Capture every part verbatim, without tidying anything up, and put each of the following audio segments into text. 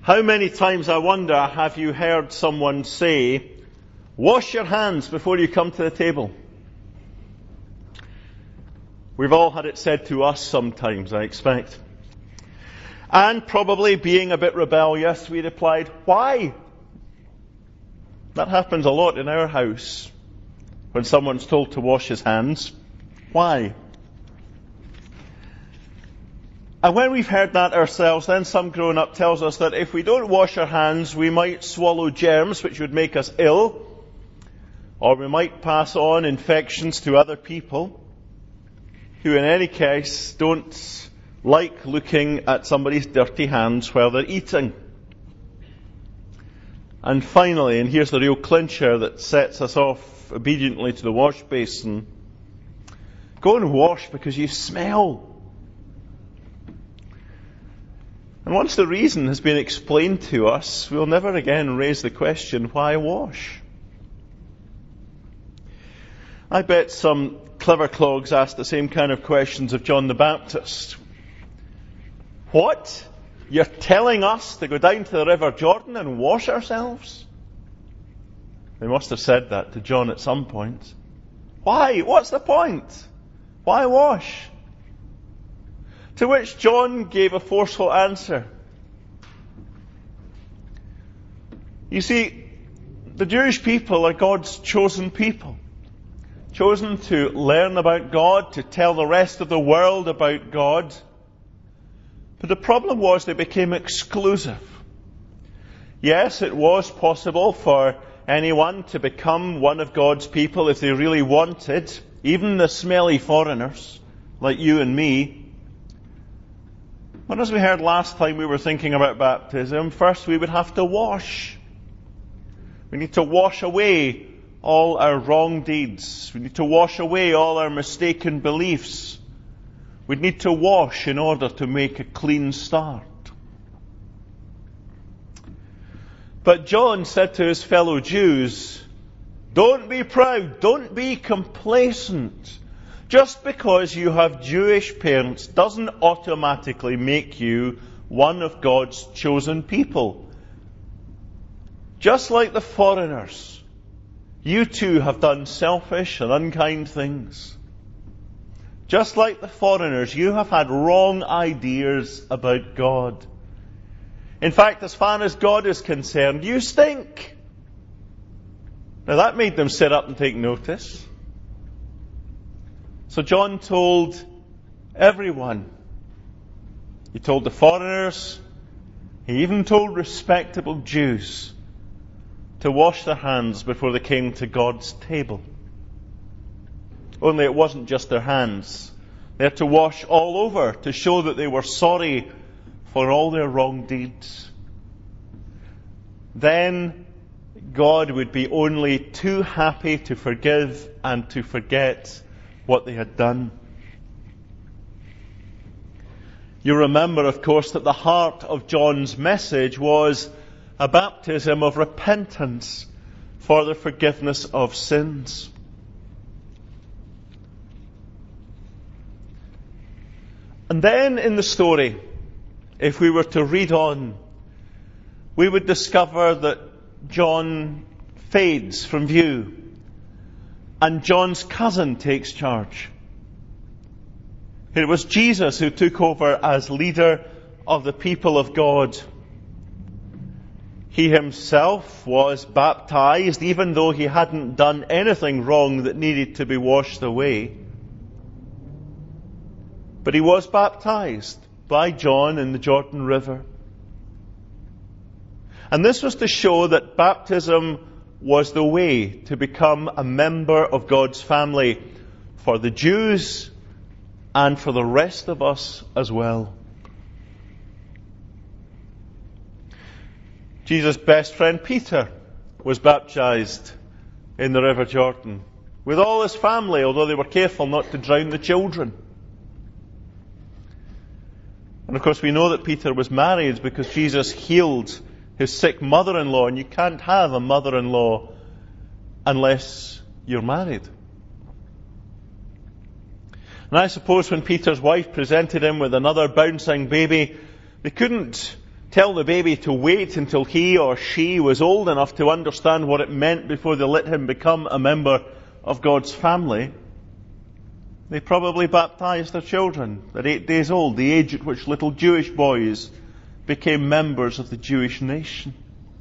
How many times, I wonder, have you heard someone say, wash your hands before you come to the table? We've all had it said to us sometimes, I expect. And probably being a bit rebellious, we replied, why? That happens a lot in our house when someone's told to wash his hands. Why? And when we've heard that ourselves, then some grown-up tells us that if we don't wash our hands, we might swallow germs which would make us ill, or we might pass on infections to other people who in any case don't like looking at somebody's dirty hands while they're eating. And finally, and here's the real clincher that sets us off obediently to the wash basin, go and wash because you smell. And once the reason has been explained to us, we'll never again raise the question, why wash? I bet some clever clogs asked the same kind of questions of John the Baptist. What? You're telling us to go down to the River Jordan and wash ourselves? They must have said that to John at some point. Why? What's the point? Why wash? To which John gave a forceful answer. You see, the Jewish people are God's chosen people. Chosen to learn about God, to tell the rest of the world about God. But the problem was they became exclusive. Yes, it was possible for anyone to become one of God's people if they really wanted, even the smelly foreigners like you and me. But as we heard last time we were thinking about baptism, first we would have to wash. We need to wash away all our wrong deeds. We need to wash away all our mistaken beliefs. We need to wash in order to make a clean start. But John said to his fellow Jews, don't be proud, don't be complacent. Just because you have Jewish parents doesn't automatically make you one of God's chosen people. Just like the foreigners, you too have done selfish and unkind things. Just like the foreigners, you have had wrong ideas about God. In fact, as far as God is concerned, you stink. Now that made them sit up and take notice. So John told everyone. He told the foreigners. He even told respectable Jews to wash their hands before they came to God's table. Only it wasn't just their hands. They had to wash all over to show that they were sorry for all their wrong deeds. Then God would be only too happy to forgive and to forget what they had done. You remember, of course, that the heart of John's message was a baptism of repentance for the forgiveness of sins. And then in the story, if we were to read on, we would discover that John fades from view and John's cousin takes charge. It was Jesus who took over as leader of the people of God. He himself was baptized, even though he hadn't done anything wrong that needed to be washed away. But he was baptized by John in the Jordan River. And this was to show that baptism was the way to become a member of God's family for the Jews and for the rest of us as well. Jesus' best friend Peter was baptized in the River Jordan with all his family, although they were careful not to drown the children. And of course we know that Peter was married because Jesus healed his sick mother-in-law, and you can't have a mother-in-law unless you're married. And I suppose when Peter's wife presented him with another bouncing baby, they couldn't tell the baby to wait until he or she was old enough to understand what it meant before they let him become a member of God's family, they probably baptized their children at eight days old, the age at which little Jewish boys became members of the Jewish nation.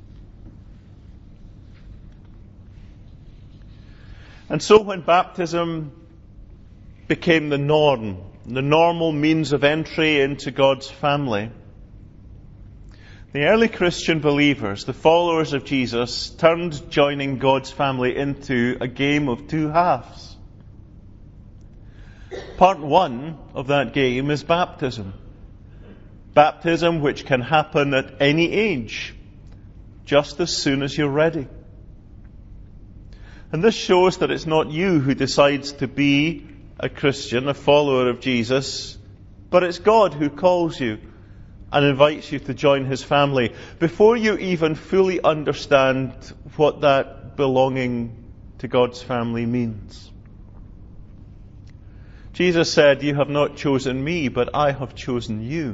And so when baptism became the norm, the normal means of entry into God's family, the early Christian believers, the followers of Jesus, turned joining God's family into a game of two halves. Part one of that game is baptism. Baptism which can happen at any age, just as soon as you're ready. And this shows that it's not you who decides to be a Christian, a follower of Jesus, but it's God who calls you and invites you to join His family before you even fully understand what that belonging to God's family means. Jesus said, "You have not chosen me, but I have chosen you."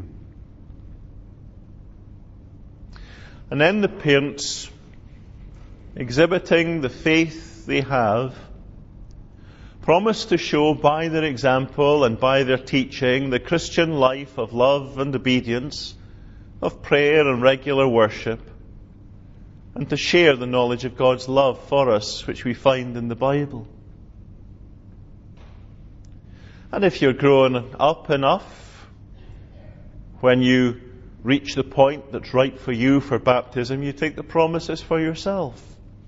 And then the parents, exhibiting the faith they have, promise to show by their example and by their teaching the Christian life of love and obedience, of prayer and regular worship, and to share the knowledge of God's love for us, which we find in the Bible. And if you're grown up enough, when you reach the point that's right for you for baptism, you take the promises for yourself.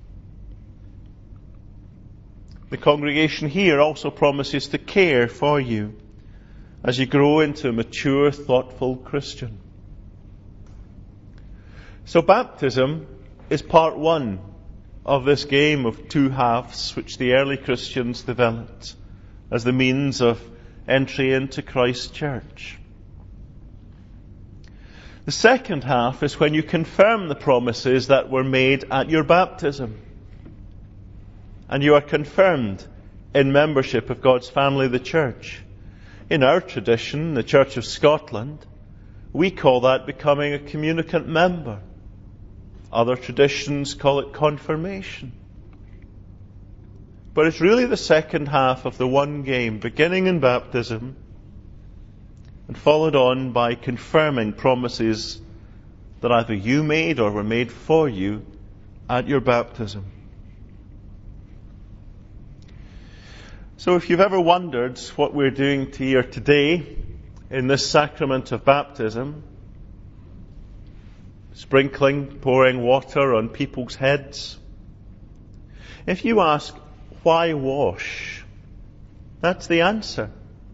The congregation here also promises to care for you as you grow into a mature, thoughtful Christian. So baptism is part one of this game of two halves which the early Christians developed as the means of entry into Christ's church. The second half is when you confirm the promises that were made at your baptism. And you are confirmed in membership of God's family, the church. In our tradition, the Church of Scotland, we call that becoming a communicant member. Other traditions call it confirmation. But it's really the second half of the one game, beginning in baptism and followed on by confirming promises that either you made or were made for you at your baptism. So if you've ever wondered what we're doing here today in this sacrament of baptism, sprinkling, pouring water on people's heads, if you ask, why wash? That's the answer.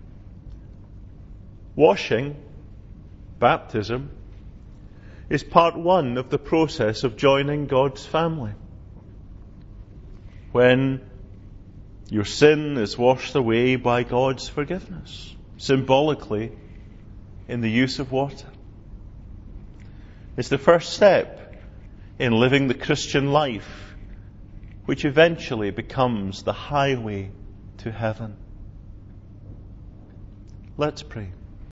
Washing, baptism, is part one of the process of joining God's family. When your sin is washed away by God's forgiveness, symbolically in the use of water. It's the first step in living the Christian life, which eventually becomes the highway to heaven. Let's pray.